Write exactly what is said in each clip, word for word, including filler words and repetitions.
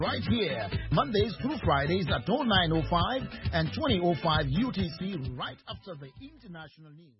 Right here, Mondays through Fridays at oh nine oh five and twenty oh five U T C, right after the international news.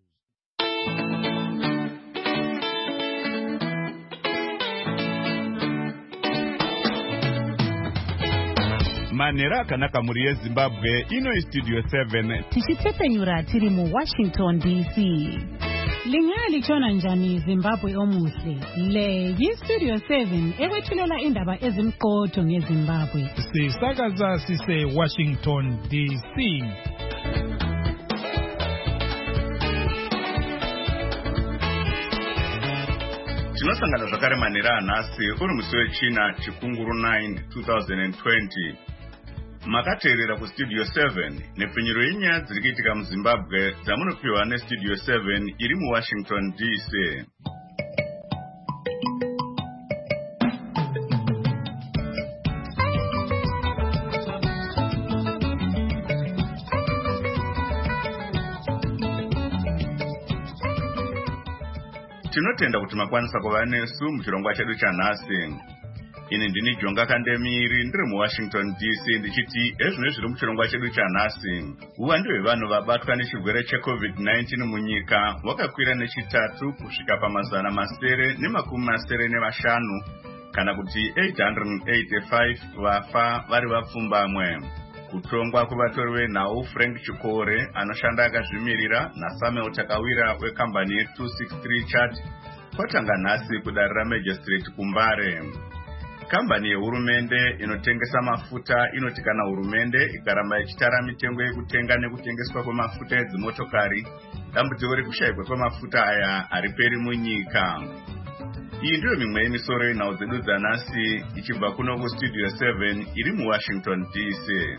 Manera kanaka muri Zimbabwe ino Studio seven tichitepenyura tiri mu Washington D C. Lingali chona njani Zimbabwe omuhle. Le yi Studio seven ewethulela indaba ezimqotho ngeZimbabwe. Sisakaza sise Washington D C. Tinosangana zvakare manera anhasi uri musi wechina chikunguru nine twenty twenty. Makateerera ku Studio seven nepfinyiro yenyaya dziri kuitika muZimbabwe dzamunopiwa neStudio seven iri mu Washington D C. Tinotenda kuti makwanisa kuva nesu muchirongwa chedu chanhasi. Ini ndini Jonga Kandemiri ndiri mu Washington D C ndichiti ezvino zviri muchirongwa chedu chanhasi. Uwandu hwevanhu vabatwa nechirwere cheCovid nineteen munyika wakakwira nechitatu kusvika pamazana masere nemakumi masere nevashanu kana kuti eight hundred eighty-five vafa vari vapfumbamwe. Kutongwa kuvatori venhau Frank Chikore anoshanda akazvimirira naSamuel Takawira wekambani ye two sixty-three chat kwatanga nhasi kudarira Magistrate kuMbare. Kambani yehurumende inotengesa mafuta inoti kana hurumende ikaramba ichitara mitengo yekutenga nekutengeswa kwemafuta edzimotokari, dambudziko rekushayikwa kwemafuta aya hariperi munyika. Iyi ndiyo mimwe yemisoro yenhau dzedu dzanhasi ichibva kuno kuStudio seven iri mu Washington D C.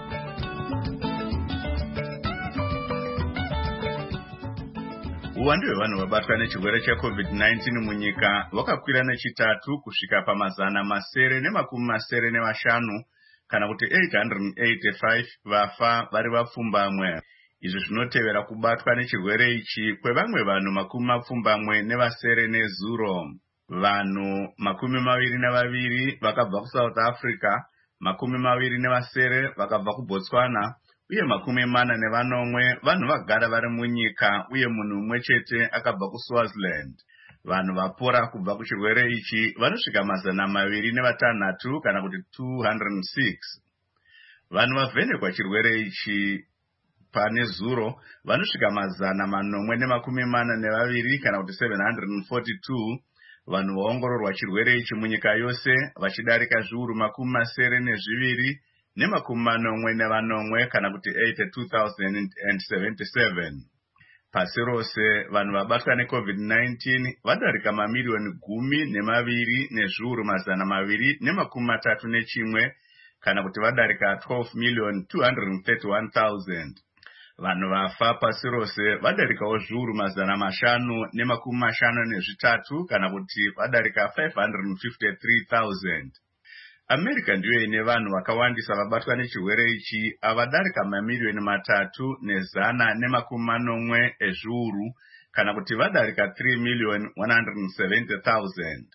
Uwandu hwevanhu vabatwa nechirwere cheCovid nineteen munyika wakakwira nechitatu kusvika pamazana masere nemakumi masere nevashanu kana kuti eight hundred eighty-five vafa vari vapfumbamwe. Izvi zvinotevera kubatwa nechirwere ichi kwevamwe vanhu makumi mapfumbamwe nevasere nezuro. Vanhu makumi maviri navaviri vakabva kuSouth Africa, makumi maviri nevasere vakabva kuBotswana, uye makumi mana nevanomwe vanhu vagara vari munyika uye munhu umwe chete akabva kuSwaziland. Vanhu vapora kubva kuchirwere ichi vanosvika mazana maviri nevatanhatu kana kuti two hundred six. Vanhu vavhenekwa chirwere ichi pane zuro vanosvika mazana manomwe nemakumi mana nevaviri kana kuti seven hundred forty-two. Vanhu vaongororwa chirwere ichi munyika yose vachidarika zviuru makumi masere nezviviri nemakumi manomwe nevanomwe kana kuti eighty-two thousand seventy-seven. Pasi rose vanhu vabatwa neCovid nineteen vadarika mamiliyoni gumi nemaviri nezviuru mazana maviri nemakumi matatu nechimwe kana kuti vadarika twelve million two hundred thirty-one thousand. Vanhu vafa pasi rose vadarikawo zviuru mazana mashanu nemakumi mashanu nezvitatu kana kuti vadarika five hundred fifty-three thousand. America ndiyo ine vanhu vakawandisa vabatwa nechirwere ichi avadarika mamiliyoni matatu nezana nemakumi manomwe ezviuru kana kuti vadarika three million one hundred seventy thousand.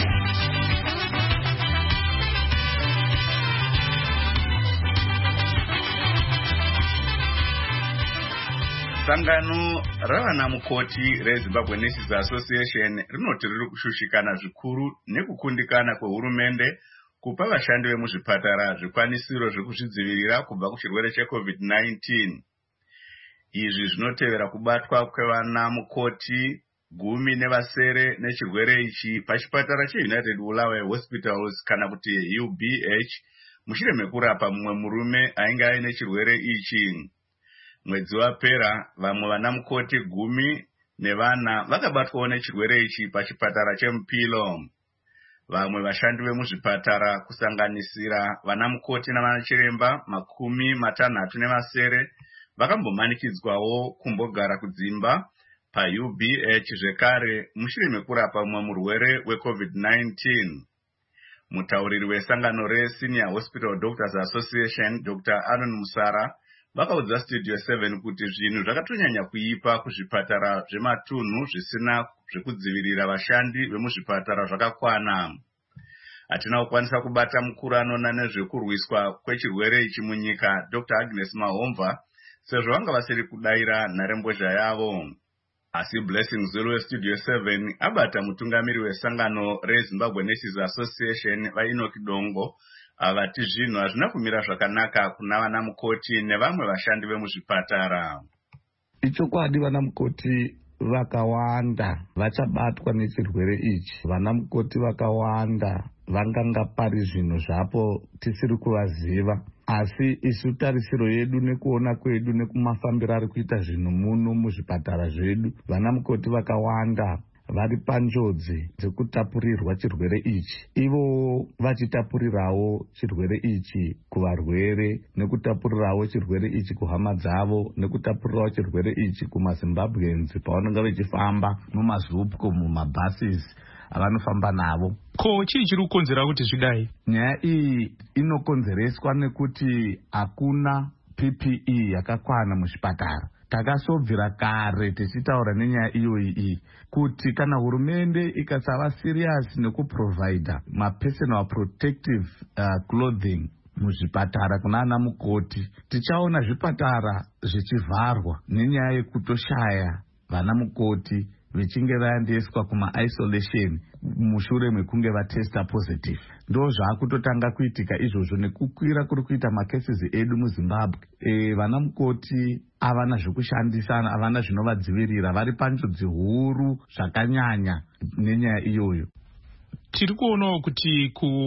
Sangano ravana mukoti reZimbabwe Nurses Association rinoti riri kushushikana zvikuru nekukundikana kwehurumende kupa vashandi vemuzvipatara zvikwanisiro zvekuzvidzivirira kubva kuchirwere cheCovid nineteen. Izvi zvinotevera kubatwa kwevana mukoti gumi nevasere nechirwere ichi pachipatara cheUnited Bulawayo Hospitals kana kuti U B H mushure mekurapa mumwe murume ainge aine chirwere ichi. Mwedzi wapera vamwe vana mukoti gumi nevana vakabatwawo nechirwere ichi pachipatara cheMupilo. Vamwe vashandi vemuzvipatara kusanganisira vana mukoti navanachiremba makumi matanhatu nevasere vakambomanikidzwawo kumbogara kudzimba paU B H zvekare mushure mekurapa mumwe murwere weCovid nineteen. Mutauriri wesangano reSenior Hospital Doctors Association Doctor Aaron Musara vakaudza Studio seven kuti zvinhu zvakatonyanya kuipa kuzvipatara zvematunhu zvisina zvekudzivirira vashandi vemuzvipatara zvakakwana. hatina kukwanisa kubata mukuru anoona nezvekurwiswa kwechirwere ichi munyika Doctor Agnes Mahomva sezvo vanga vasiri kudayira nharembozha yavo. Asi Blessing Zulu Studio seven abata mutungamiri wesangano reZimbabwe Nurses Association vaInoki Dongo avati zvinhu hazvina kumira zvakanaka kuna vana mukoti nevamwe vashandi vemuzvipatara. Ichokwadi vana mukoti vakawanda vachabatwa nechirwere ichi. Vana mukoti vakawanda vanganga pari zvinhu zvapo tisiri kuvaziva. Asi isu tarisiro yedu nekuona kwedu nekumafambiro ari kuita zvinhu muno muzvipatara zvedu, vana mukoti vakawanda vari panjodzi dzekutapurirwa chirwere ichi. Ivo vachitapurirawo chirwere ichi kuvarwere, nekutapurirawo chirwere ichi kuhama dzavo, nekutapurirawo chirwere ichi kumaZimbabweans pavanenge vachifamba mumazupco, mumabhasis avanofamba navo. Ko chii chiri kukonzera kuti zvidai? Nyaya iyi inokonzereswa nekuti hakuna P P E yakakwana muzvipatara. Takasobvira kare tichitaura nenyaya iyoyi iyi kuti kana hurumende ikasava serious nekuprovida ma-personal protective uh, clothing muzvipatara kuna ana mukoti, tichaona zvipatara zvichivharwa nenyaya yekutoshaya vana mukoti vichinge vaendeswa kuma-isolation mushure mekunge vatesta positive. Ndo zvakutotanga kuitika izvozvo nekukwira kuri kuita macases edu muZimbabwe. E, vana mukoti avana zvekushandisa, avana zvinovadzivirira, vari panjodzi huru zvakanyanya nenyaya iyoyo. Tiri kuonawo kuti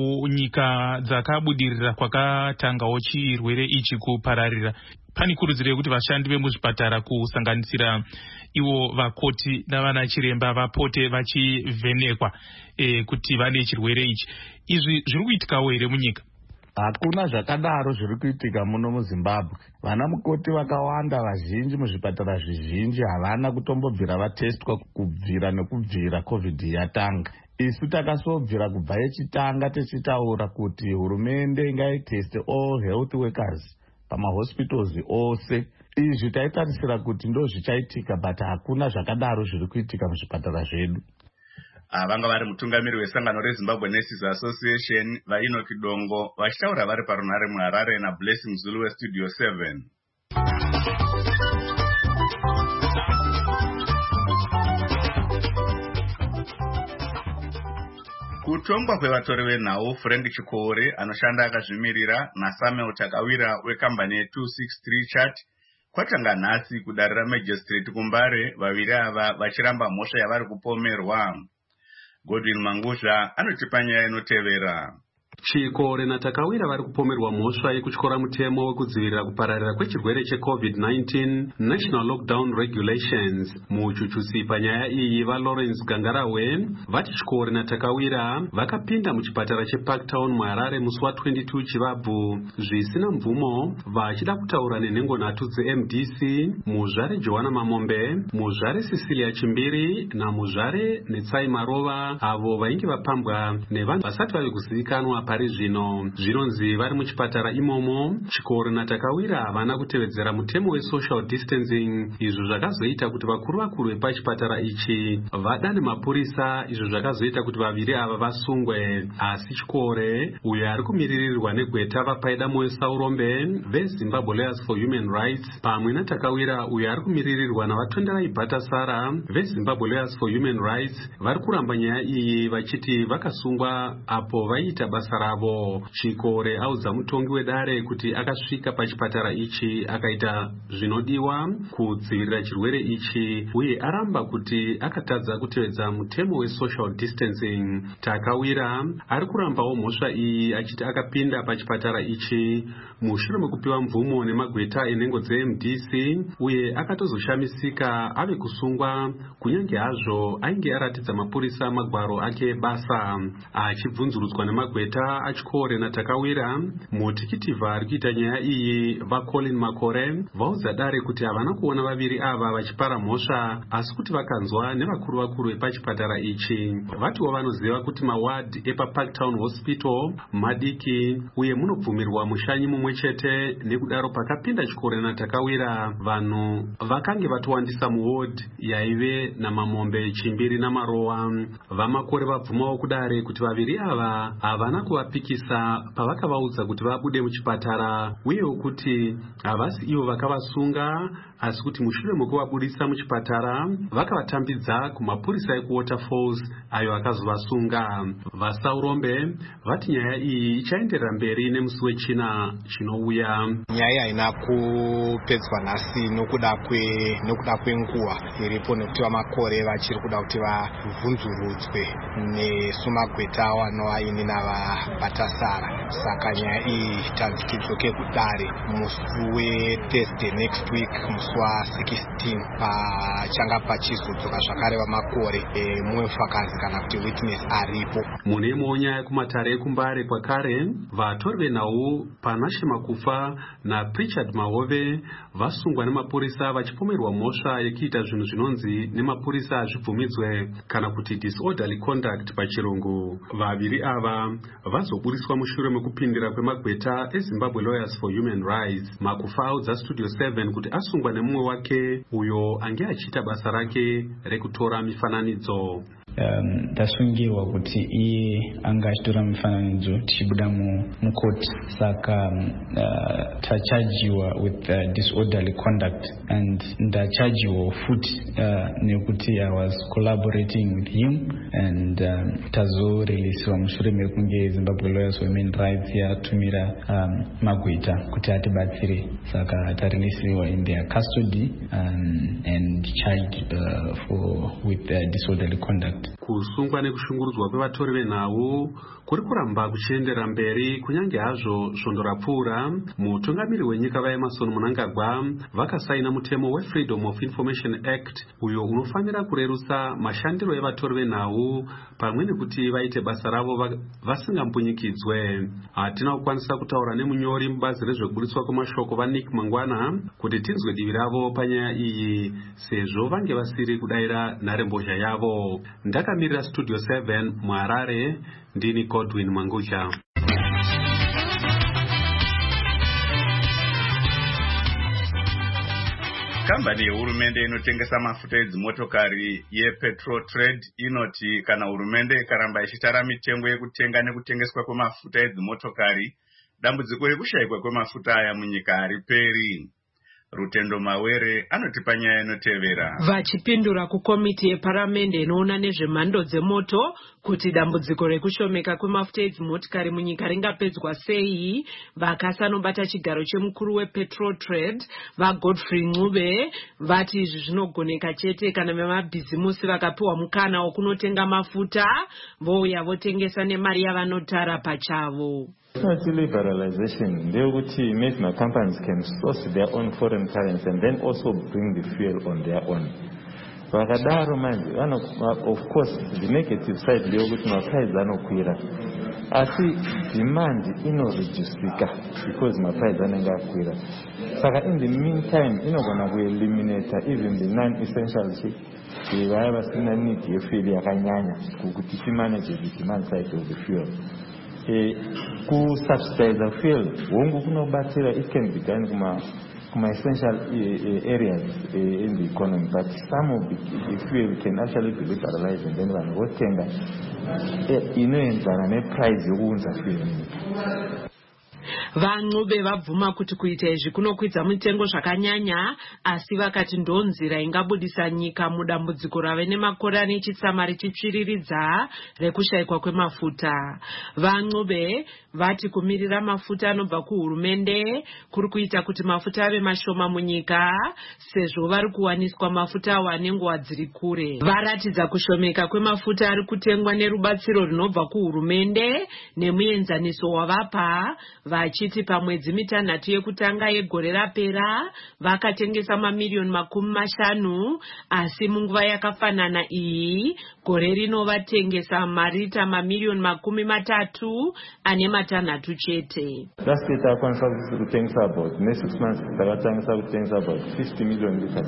kunyika dzakabudirira kwakatangawo chirwere ichi kupararira, pane kurudziro yekuti vashandi vemuzvipatara kusanganisira ivo vakoti navana chiremba vapote vachivhenekwa e, kuti vane chirwere ichi. Izvi zviri kuitikawo here munyika? Hakuna zvakadaro zviri kuitika muno muZimbabwe. Vana mukoti vakawanda vazhinji muzvipatara zvizhinji havana kutombobvira vatestwa kubvira nekubvira COVID yatanga. Isu takasobvira kubva yechitanga tichitaura kuti hurumende ngaiteste all health workers pamahospitals ose. Izvi taitarisira kuti ndo zvichaitika, but hakuna zvakadaro zviri kuitika muzvipatara zvedu. Vanga vari mutungamiri wesangano reZimbabwe Nurses Association vaInoki Dongo vachitaura vari parunhare muHarare naBlessing Zulu Studio seven. Kutongwa kwevatori venhau Frank Chikore anoshanda akazvimirira naSamuel Takawira wekambani ye two sixty-three Chat kwatanga nhasi kudarira Magistrate kuMbare, vaviri ava vachiramba mhosva yavari kupomerwa. Godwin Mangusha anotipa nyaya inotevera. Chikore naTakawira vari kupomerwa mhosva yekutyora mutemo wekudzivirira kupararira kwechirwere cheCovid nineteen National Lockdown Regulations. Muchuchusi panyaya iyi vaLawrence Gangarawe vati Chikore naTakawira vakapinda muchipatara cheParktown muHarare musi wa-twenty-two Chivabvu zvisina mvumo, vachida kutaura nenhengo nhatu dze-M D C, muzvare Johanna Mamombe, muzvare Cecilia Chimbiri namuzvare Netsai Marova, avo vainge vapambwa nevanhu vasati vave kuzivikanwa pari zvino. Zvinonzi vari muchipatara imomo Chikore naTakawira havana kutevedzera mutemo wesocial distancing, izvo zvakazoita kuti vakuru vakuru vepachipatara ichi vadane mapurisa, izvo zvakazoita kuti vaviri ava vasungwe. Asi Chikore, uyo ari kumiririrwa negweta vapaida moyo Saurombe veZimbabwe Lawyers for Human Rights, pamwe naTakawira uyo ari kumiririrwa navatonderai Bhatasara veZimbabwe Lawyers for Human Rights, vari kuramba nyaya iyi vachiti vakasungwa apo vaita basa ravo. Chikore audza mutongi wedare kuti akasvika pachipatara ichi akaita zvinodiwa kudzivirira chirwere ichi, uye aramba kuti akatadza kutevedza mutemo wesocial distancing. Takawira ari kurambawo mhosva iyi achiti akapinda pachipatara ichi mushure mekupiwa mvumo nemagweta enhengo dze-M D C, uye akatozoshamisika ave kusungwa kunyange hazvo ainge aratidza mapurisa magwaro ake basa. Achibvunzurudzwa nemagweta mafuta achikore natakawira mutikiti ari kuita nyaya iyi vaColin Makore vaudza dare kuti havana kuona vaviri ava vachipara mhosva asi kuti vakanzwa nevakuru vakuru vepachipatara ichi. Vatiwo vanoziva kuti mawadi epaParktown Hospital madiki uye munobvumirwa mushanyi mumwe chete, nekudaro pakapinda chikore natakawira vanhu vakange vatowandisa muward yaive namamombe chimbiri namarowa. VaMakore vabvumawo kudare kuti vaviri ava havana kuvapikisa pavakavaudza kuti vabude muchipatara uyewo kuti havasi ivo vakavasunga asi kuti mushure mekuvabudisa muchipatara vakavatambidza kumapurisa ekuWaterfalls ayo akazovasunga. VaSaurombe vati nyaya iyi ichaenderera mberi nemusi wechina chinouya. Nyaya haina kupedzwa nhasi nokuda kwe nokuda kwenguva iripo, nekuti vaMakore vachiri kuda kuti vabvunzurudzwe nesumagweta wanovaini navaBatasara. Saka nyaya iyi tanzi tidzoke kudare musi weThursday next week, musi wa16 pachanga pachizodzoka zvakare vaMakore mumwe mufakazi kana kuti witness aripo. Mune imwewo nyaya kumatare ekuMbare kwakare vatori venhau Panashe Makufa naPrichard Mahove vasungwa nemapurisa vachipomerwa mhosva yekuita zvinhu zvinonzi nemapurisa hazvibvumidzwe kana kuti disorderly conduct pachirungu. Vaviri ava vazobudiswa mushure mekupindira kwemagweta eZimbabwe Lawyers for Human Rights. Makufa audza Studio seven kuti asungwa nemumwe wake uyo ange achiita basa rake rekutora mifananidzo. Um, ndasungirwa kuti iye anga achitora mifananidzo tichibuda mukoti, saka um, uh, tachajiwa with uh, disorderly conduct and ndachajiwa futi uh, nekuti I was collaborating with him and um, tazoreleasiwa mushure mekunge Zimbabwe Lawyers for Human Rights yatumira um, magweta kuti atibatsire, saka tareleasiwa in their custody um, and charged uh, for with uh, disorderly conduct. Kusungwa nekushungurudzwa kwevatori venhau kuri kuramba kuchiendera mberi kunyange hazvo svondo rapfuura. Mutungamiri wenyika vaEmmerson Mnangagwa vakasaina mutemo weFreedom of Information Act uyo unofanira kurerusa mashandiro evatori venhau pamwe nekuti vaite basa ravo vasingampunyikidzwe. Hatina kukwanisa kutaura nemunyori mubazi rezvekubudiswa kwemashoko vaNick Mangwana kuti tinzwe divi ravo panyaya iyi sezvo vange vasiri kudayira nharembozha yavo. Ndakamirira Studio seven muHarare, ndini Godwin Mangucha. Kambani yehurumende inotengesa mafuta edzimotokari yePetrol Trade inoti kana hurumende ikaramba ichitara mitengo yekutenga nekutengeswa kwemafuta edzimotokari, dambudziko rekushayikwa kwemafuta aya munyika hariperi. Rutendo Mawere anotipa nyaya inotevera. Vachipindura kukomiti yeparamende inoona nezvemhando dzemoto kuti dambudziko rekushomeka kwemafuta edzimotokari munyika ringapedzwa sei, vakasanobata chigaro chemukuru wePetrol Trade vaGodfrey Ncube vati izvi zvinogoneka chete kana vemabhizimusi vakapiwa mukana wokunotenga mafuta vouya votengesa nemari yavanotara pachavo. It's not liberalization. They would make my companies can source their own foreign currency and then also bring the fuel on their own. Vakadaro manje, of course, the negative side leyokuti maprice anokwira. Asi demand inoreducika because maprice anenge akwira. Saka in the meantime, inogona kueliminate even the non-essential shit. Vaya vasina need yefuel yakanyanya kuti timanage the demand side of the fuel. Ku subsidize the fuel wongo kunobatsira, it can be done kuma kuma essential areas in the economy, but some of the, the fuel can actually be liberalized and then vanhu votenga inoenzana neprice yokuunza fuel. VaNcube vabvuma kuti kuita izvi kunokwidza mitengo zvakanyanya, asi vakati ndonzira ingabudisa nyika mudambudziko rave nemakore ane chitsamari chitsviriridza rekushayikwa kwemafuta. VaNcube vati kumirira mafuta anobva kuhurumende kuri kuita kuti mafuta ave mashoma munyika sezvo vari kuwaniswa mafuta awo anenguva dziri kure. Varatidza kushomeka kwemafuta ari kutengwa nerubatsiro runobva kuhurumende nemuenzaniso wavapa vachi vachiti pamwedzi mitanhatu yekutanga yegore rapera vakatengesa mamiliyoni makumi mashanu, asi munguva yakafanana iyi gore rino vatengesa marita mamiliyoni makumi matatu ane matanhatu chete. Last year takwanisa kutengesa about next six months takatangisa kutengesa about fifty million liters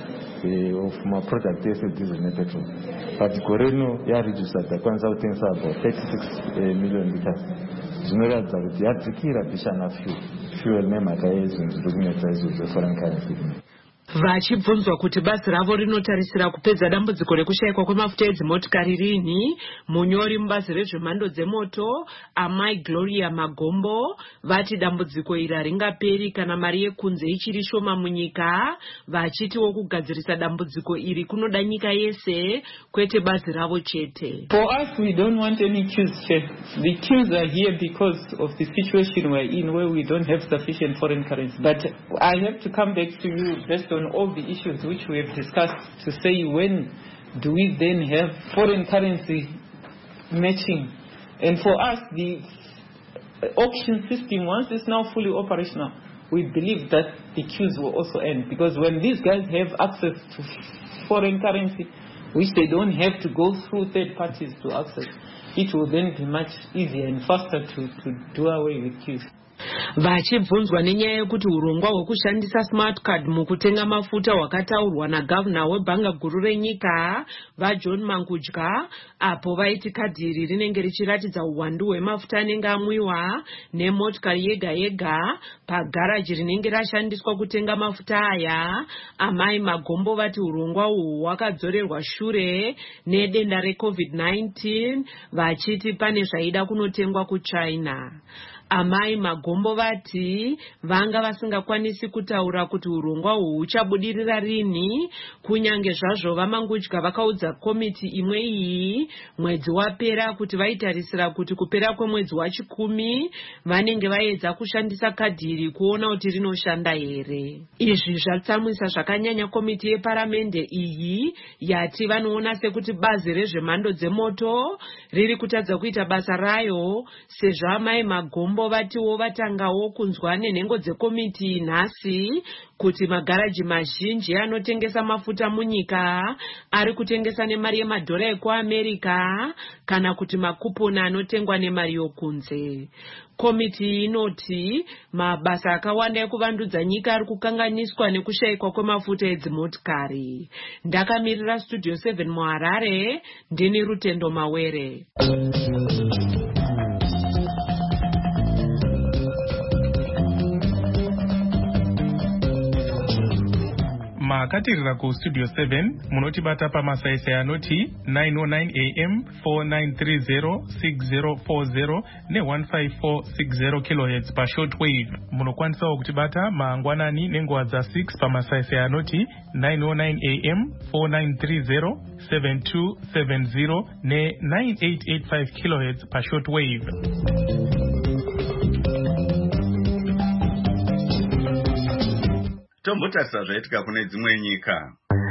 of my product ese diesel ne petrol, but gore rino yareduce takwanisa kutengesa about thirty-six million liters. Zvinoratidza kuti yadzikira bishana fuel fuel nemhaka yezvinhu zviri kunetsa izvo zveforeign currency. Vachibvunzwa kuti basi ravo rinotarisira kupedza dambudziko rekushayikwa kwemafuta edzimotikari rini, munyori mubazi rezvemhando dzemoto Amai Gloria Magombo vati dambudziko iri haringaperi kana mari yekunze ichiri shoma munyika, vachitiwo kugadzirisa dambudziko iri kunoda nyika yese kwete bazi ravo chete. For us, we don't want any queues, Chef. The queues are here because of the situation we're in where we don't have sufficient foreign currency. But I have to come back to you based on all the issues which we have discussed to say when do we then have foreign currency matching. And for us, the auction system, once it's now fully operational, we believe that the queues will also end, because when these guys have access to foreign currency, which they don't have to go through third parties to access, it will then be much easier and faster to, to do away with queues. Vachibvunzwa nenyaya yekuti urongwa hwekushandisa smart card mukutenga mafuta hwakataurwa nagavana webhanga guru renyika vaJohn Mangudya, apo vaiti kadhi iri rinenge richiratidza uwandu hwemafuta anenge amwiwa nemotikari yega yega pagaraji rinenge rashandiswa kutenga mafuta aya. Amai Magombo vati urongwa uhwu hwakadzorerwa shure nedenda recovid nineteen, vachiti pane zvaida kunotengwa kuChina. Amai Magombo vati vanga vasingakwanisi kutaura kuti urongwa uhwu huchabudirira rini, kunyange zvazvo vaMangudya vakaudza komiti imwe iyi mwedzi wapera kuti vaitarisira kuti kupera kwemwedzi wachikumi vanenge vaedza kushandisa kadhi iri kuona kuti rinoshanda here. Izvi zvatsamwisa zvakanyanya komiti yeparamende iyi yati vanoona sekuti bazi rezvemhando dzemoto riri kutadza kuita basa rayo, sezvo Amai Magombo vatiwo vatangawo kunzwa nenhengo dzekomiti nhasi kuti magaraji mazhinji anotengesa mafuta munyika ari kutengesa nemari yemadhora ekuAmerica kana kuti makuponi anotengwa nemari yokunze. Komiti inoti mabasa akawanda ekuvandudza nyika ari kukanganiswa nekushayikwa kwemafuta edzimotikari. Ndakamirira Studio seven muHarare, ndini Rutendo Mawere. Makatirira ku Studio seven munotibata pamasaisai anoti nine oh nine A M, four nine three zero, six zero four zero ne one five four six zero kilohertz pa shortwave. Munokwanisawo kutibata mangwanani nenguva dza six pamasaisai anoti nine oh nine A M, four nine three zero, seven two seven zero ne nine eight eight five kilohertz pa shortwave. Tombotarisa zvaitika kune dzimwe nyika.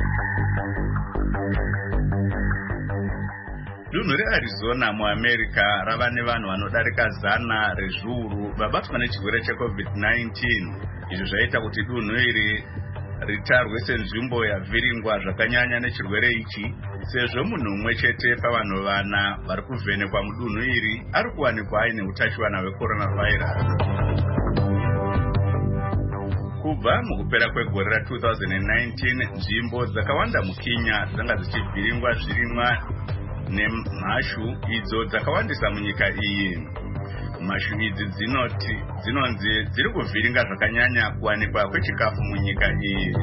Dunhu reArizona muAmerica rava nevanhu vanodarika zana rezviuru vabatwa nechirwere checovid nineteen. Izvi zvaita kuti dunhu iri ritarwe senzvimbo yavhiringwa zvakanyanya nechirwere ichi, sezvo munhu umwe chete pavanhu vana vari kuvhenekwa mudunhu iri ari kuwanikwa aine utachiwana hwecoronavirus. Kubva mukupera kwegore ra two thousand nineteen, nzvimbo dzakawanda muKenya dzanga dzichivhiringwa zvirimwa nemhashu idzo dzakawandisa munyika iyi. Mhashu idzi dzinoti dzinonzi dziri kuvhiringa zvakanyanya kuwanikwa kwechikafu munyika iyi.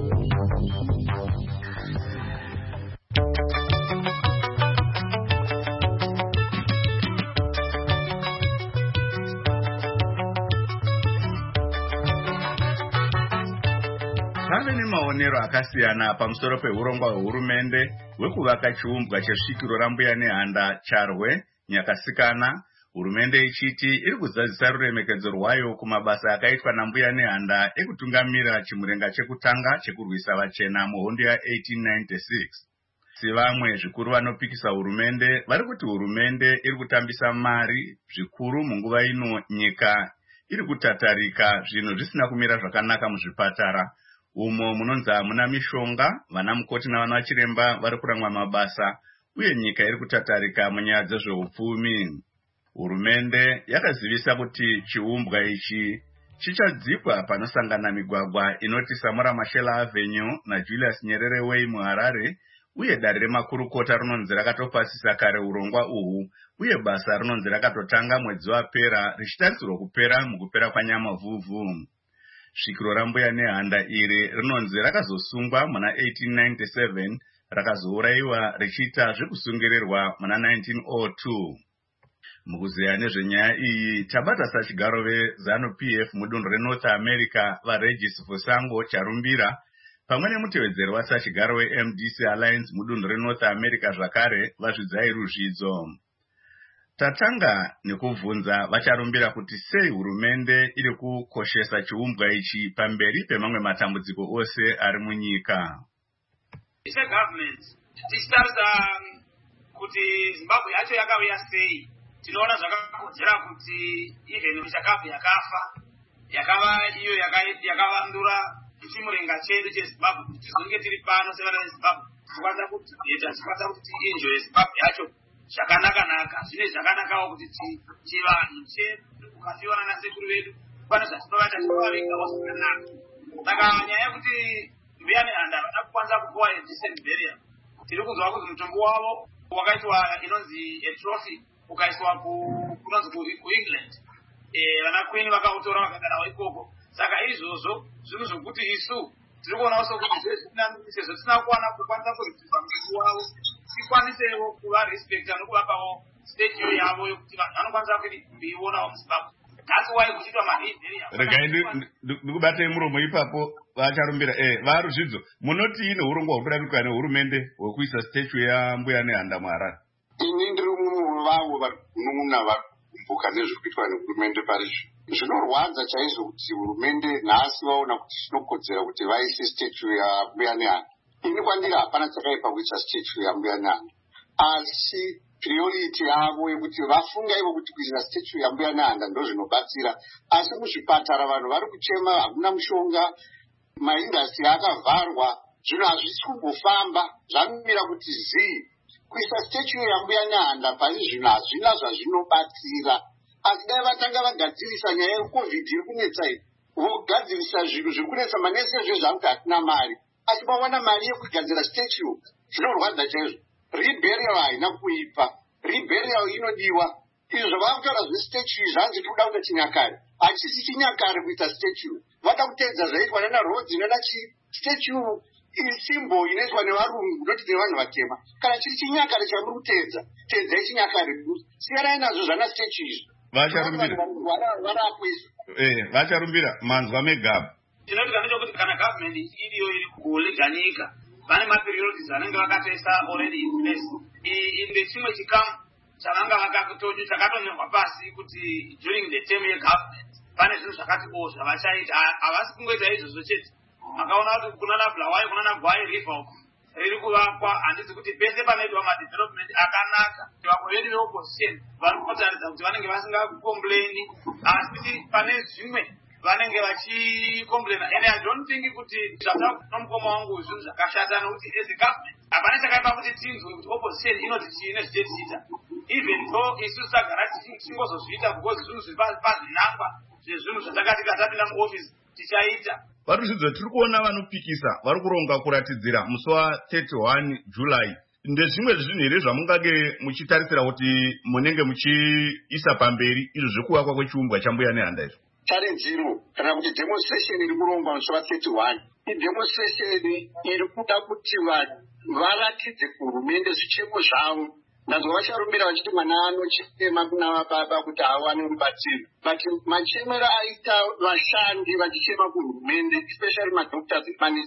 Pave nemaonero akasiyana pamusoro peurongwa hwehurumende hwekuvaka chiumbwa chesvikiro rambuya nehanda Charwe Nyakasikana. Hurumende ichiti iri kuzadzisa ruremekedzo rwayo kumabasa akaitwa nambuya nehanda ekutungamira chimurenga chekutanga chekurwisa vachena muhondo ya eighteen ninety-six. Si vamwe zvikuru vanopikisa hurumende vari kuti hurumende iri kutambisa mari zvikuru munguva ino nyika iri kutatarika zvinhu zvisina kumira zvakanaka muzvipatara, umo munonzi hamuna mishonga, vana mukoti navana vachiremba vari kurangwa mabasa, uye nyika iri kutatarika munyaya dzezveupfumi. Hurumende yakazivisa kuti chiumbwa ichi chichadzikwa panosangana migwagwa inoti Samora Machel Avenue naJulius Nyerere Way muHarare, uye dare remakurukota rinonzi rakatopasisa kare urongwa uhu, uye basa rinonzi rakatotanga mwedzi wapera richitarisirwa kupera mukupera kwaNyamavhuvhu. Svikiro rambuya nehanda iri rinonzi rakazosungwa muna eighteen ninety-seven rakazouraiwa richiita zvekusungirirwa muna nineteen oh two. Mukuzeya nezvenyaya iyi tabata sachigaro veZANU P F mudunhu reNorth America vaRegis Fusango Charumbira pamwe nemutevedzeri wasachigaro weM D C Alliance mudunhu reNorth America zvakare vazvidzai ruzvidzo. Tatanga nekubvunza vacharumbira kuti sei hurumende iri kukoshesa chiumbwa ichi pamberi pemamwe matambudziko ose ari munyika. Government tichitarisa kuti Zimbabwe yacho yakauya sei, tinoona zvakakodzera kuti even Muchakapu yakafa yakava iyo yakavandura chimurenga chedu cheZimbabwe kuti tizonge tiri pano sevana veZimbabwe tikwanisa kuti tikwanisa kuti tienjoy Zimbabwe yacho zvakanaka-naka. Zvine zvakanakawo kuti chivanhu chedu ukatiwana nasekuru vedu pane zvatinovaita tinovavingawo zvakanaka. Saka nyaya yekuti mbuya nehanda havana kukwanisa kupuwa decent burial, tiri kunzwa kuti mutombo wavo wakaitwa inonzi atrophy ukaiswa kunonzi kuEngland, vana Queen vakautora vakagarawo ikoko. Saka izvozvo zvinhu zvokuti isu tiri kuonawo sokuti sezvo tisina kuwana kukwanisa kuritiva mutombo wavo tikwanisewo kuva respecta nokuvapawo statue yavo yokuti vanhu vanokwanisa kuionawo muZimbabwe. That's why kuchiitwa mahibheria. Regai ndikubatei muromo ipapo vacharumbira. Eh, varuzvidzo munoti ine urongwa huri kudavikwa nehurumende hwekuisa statue yambuya nehanda muHarare. Ini ndiri mumwe vavo vari kunun'una vari kumbuka nezviri kuitwa nehurumende parizvo. Zvinorwadza chaizvo kuti hurumende nhasi vaona kuti zvinokodzera kuti vaise statue yambuya nehanda. Ini kwandiri hapana chakaipa kuisa statue yambuya nehanda, asi priority yavo yekuti vafunga ivo kuti kuisa statue yambuya nehanda ndo zvinobatsira. Asi muzvipatara vanhu vari kuchema hakuna mushonga, maindastri akavharwa, zvinhu hazvisi kumbofamba, zvamira kuti zii. Kuisa statue yambuya nehanda pasi zvinhu hazvina zvazvinobatsira. Asi dai vatanga vagadzirisa nyaya yecovid iri kunetsa iyi, vogadzirisa zvinhu zviri kunetsa manese zvezvakuti hatina mari, asi vawana mari yekugadzira statue. Zvinorwadza chaizvo. Reburial haina kuipa, reburial inodiwa. Izvo zvavakutaura zvestatue zvanzi tinoda kuita chinyakare, hachisi chinyakare kuita statue. Vada kuteedza zvaitwa nana Rhodes nana statue isimbo inoitwa nevarungu noti nevanhu vatema. Kana chiri chinyakare chamuri kuteedza, teedzai chinyakare. Siyarai nazvo zvana statue izvi. Vacharumbira. Varakwizvo. Eh, vacharumbira manzwa megaba. Tinoti kuti kana government iriyo iri kulega nyika, vane maperiodics anenge vakatoisa already in place. Inde chimwe chikamu chavanga vakakutoju chakatonyorwa pasi kuti during the term yegovernment pane zvinhu zvakati o zvavachaita. Havasi kungoita izvozvo chete. Makaona kuti kunana Bulawayo kunana Gwai River uko riri kuvakwa, handisi kuti pese panoitwa madevelopment akanaka. Vamwe vedu veopposition vari kutotaridza kuti vanenge vasingakomplaini, asi pane zvimwe vanenge vachikomplaina. And I don't think kuti zvavana nomukoma wangu zvinhu zvakashata nokuti as a government hapana chakaipa kuti tinzwe kuti opposition inoti chii nezvichetiita, even though isu sagara tichingozozviita because zvinhu zviri pazinangwa zvezvinhu zvatakati katapinda muoffice tichaita. Varuzvidzo tiri kuona vanopikisa vari kuronga kuratidzira musi wa31 July. Ndezvimwe zvinhu here zvamungange muchitarisira kuti munenge muchiisa pamberi izvo zvekuvakwa kwechiumbwa chambuya nehanda izvo? Challenge kana kuti demonstration iri kurongwa musi wa31 idemonstration iri kuda kuti vanhu varatidze kuhurumende zvichemo zvavo. Ndazwa vacharumbira vachiti mwana anochema kuna baba kuti awane rubatsiro, but machemero aita vashandi vachichema kuhurumende, especially madoctors,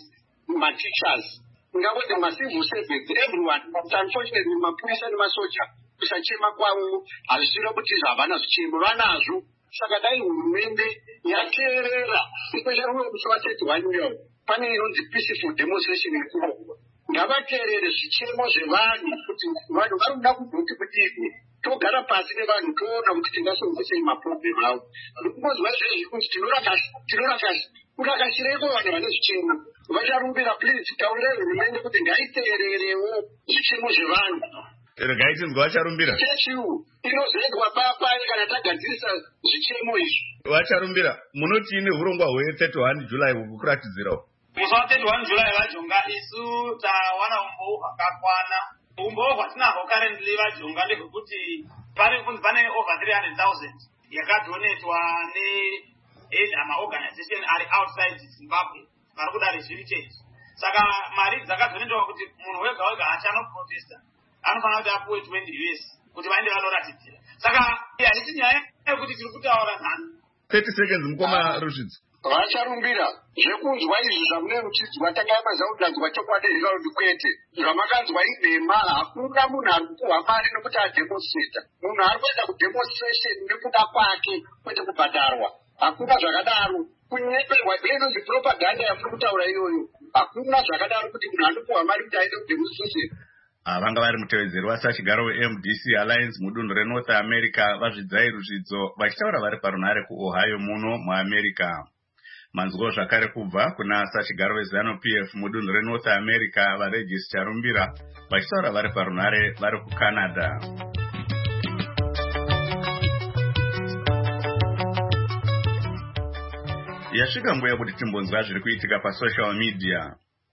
mateachers, ngavoti macivil servants, everyone, but unfortunately mapurisa nemasoja kusachema kwavo hazvisvira kuti havana zvichemo, vanazvo. Saka dai hurumende yateerera, especially musi wa31 uyo pane inonzi peaceful demonstration iri kurongwa. Ngavateerere zvichemo zvevanhu kuti vanhu vari kuda kuzoti kudini. togara pasi nevanhu toona kuti tingasolve sei maproblem avo. Kungonzwa izvezvi kuti tinorakashireiko vanhu vane zvichemo vacharumbira please taurirai hurumende kuti ngaiteererewo zvichemo zvevanhu. Regai tinzwa vacharumbira chechiu inozoendwa papani kana tagadzirisa zvichemo izvi. Vacharumbira munoti ine urongwa hwe-thirty-one July hukuratidzirawo musi wa-thirty-one July vajonga isu tawana umboo hwakakwana. Umboo hwatinahwo currently vajonga ndehwekuti pari kunzi pane over three hundred thousand yakadonetwa ne maorganization ari outside Zimbabwe vari kuda rezvinitezi. Saka mari dzakadonetwa kuti munhu wega wega achanoprotesta anofanira kuti apuwe twenty U S kuti vaende vanoratidzira. Saka haisi nyaya yekuti tiri kutaura nhano. thirty seconds mukoma Rushidzo. Vacharumbira zvekunzwa izvi zvamune muchidzwa takayamaza kudanzwa chokwadi zvinoti kwete zvamakanzwa idema hakuna munhu ari kupuhwa mari nokuti ademonstrata. Munhu ari kuenda kudemonstration nekuda kwake kwete kubhadharwa. Hakuna zvakadaro kunyeperwa inonzi propaganda yamuri kutaura iyoyo. Hakuna zvakadaro kuti munhu anopuhwa mari kuti aende kudemonstration. Vanga vari mutevedzeri wasachigaro we-M D C Alliance mudunhu reNorth America vazvidzai Rushidzo vachitaura vari parunhare kuOhio muno muAmerica. Manzwo zvakare kubva kuna sachigaro weZanu P F mudunhu reNorth America vaRegis Charumbira vachitaura vari parunhare vari kuCanada. Yasvika nguva yekuti timbonzwa zviri kuitika pasocial media.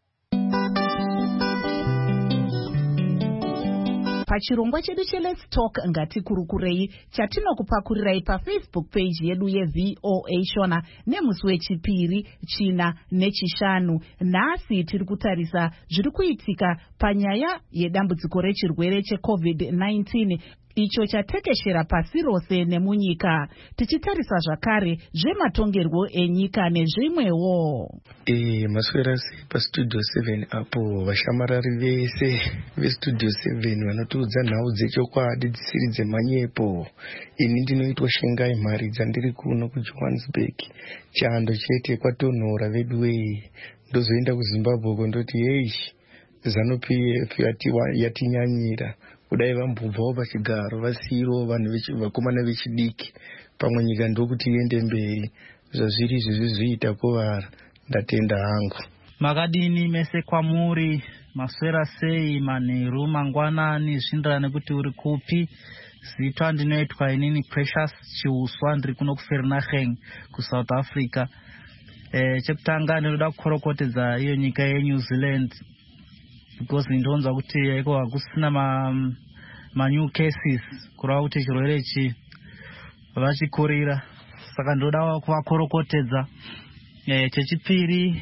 Pachirongwa chedu cheLet's Talk ngatikurukurei chatinokupakurirai paFacebook page yedu yeV O A Shona nemusi wechipiri, china nechishanu. Nhasi tiri kutarisa zviri kuitika panyaya yedambudziko rechirwere cheCovid nineteen icho chatekeshera pasi rose nemunyika, tichitarisa zvakare zvematongerwo enyika nezvimwewo. Eh, maswera sei pastudio seven apo vashamarari vese vestudio seven vanotiudza nhau dzechokwadi dzisiri dzemanyepo. Ini ndinoitwa Shengai Mharidza ndiri kuno kuJohannesburg. Chando chete kwatonhora vedu wei. Ndozoenda kuZimbabwe kundoti heish Zanu P F yati yatinyanyira. Kudai vambubvawo pachigaro vasiro vanhu vakomana vechidiki pamwe nyika ndokuti iende mberi. Zvazviri izvi zvizoita kuvara ndatenda hangu. Makadini mese kwamuri maswera sei manheru mangwanani zvindirane kuti uri kupi. Zitwa ndinoitwa inini Precious Chiuswa ndiri kuno kuFernacheng kuSouth Africa. Eh, chekutanga ndinoda kukorokotedza iyo nyika yeNew Zealand because ndonzwa kuti iko hakusina ma, ma new cases kureva kuti chirwere ichi vachikurira, saka ndoda kuvakorokotedza. E, chechipiri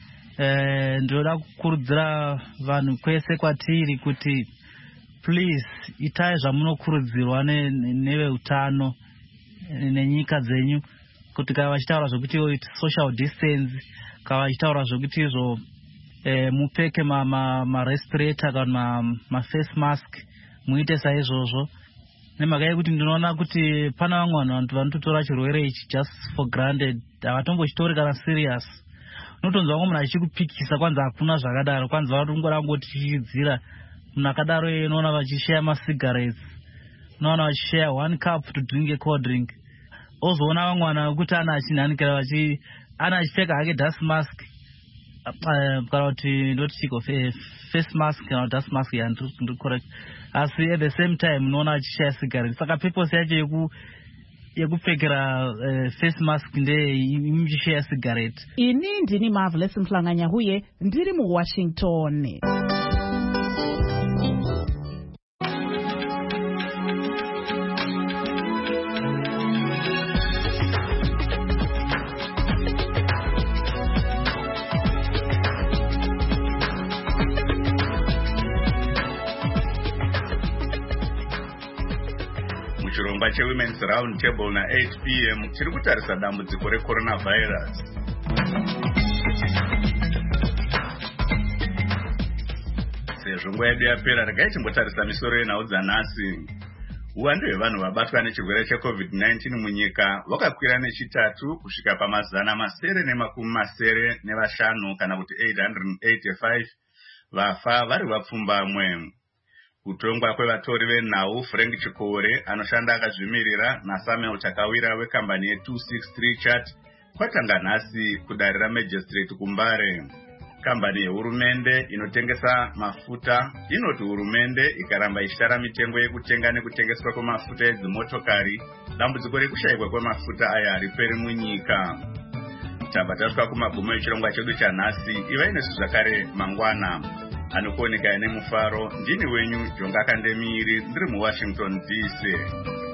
e, ndoda kukurudzira vanhu kwese kwatiri kuti please itai zvamunokurudzirwa neveutano nenyika dzenyu, kuti kana vachitaura zvokuti social distance, kana vachitaura zvokuti izvo E, mupeke ma, ma, ma respirator kana ma, ma face mask muite saizvozvo. Nemhaka yekuti ndinoona kuti pana vamwe vanhu vanototora chirwere ichi just for granted, havatombochitori kana serious. Unotonzwa vamwe munhu achikupikisa kwanza hakuna zvakadaro, kwanza varongorangotitichidzira. Munhu akadaro iye unoona vachishare masigarettes, unoona vachishare one cup to drink a cold drink. Ozoona vamwe vanhu kuti ana achinhanikira vachi ana achipfeka hake dust mask. Uh, kana kuti ndoti chiko face mask kana dust mask yandiri correct, asi at the same time unoona achishaya cigarette. Saka purpose yacho yeku yekupfekera uh, face mask ndeye imuchishaya cigarette. Ini ndini Marvelous Mhlanganya huye ndiri muWashington. Chirongwa cheWomen's Round Table na eight p m chiri kutarisa dambudziko reCoronavirus. Sezvo nguva yedu yapera, regai timbotarisa misoro yenhau dzanhasi. Uwandu hwevanhu vabatwa nechirwere cheCovid nineteen munyika hwakakwira nechitatu kusvika pamazana masere nemakumi masere nevashanu kana kuti eight hundred eighty-five vafa vari vapfumbamwe. kutongwa kwevatori venhau Frank Chikore anoshanda akazvimirira naSamuel Takawira wekambani ye two sixty-three chat kwatanga nhasi kudarira magistrate kuMbare. Kambani yehurumende inotengesa mafuta inoti hurumende ikaramba ichitara mitengo yekutenga nekutengeswa kwemafuta edzimotokari, dambudziko rekushayikwa kwemafuta aya hariperi munyika. Tabva tasvika kumagumo echirongwa chedu chanhasi. Ivai nesu zvakare mangwana. Anokuoneka ine mufaro. Ndini wenyu Jonga Kandemiri ndiri muWashington D C.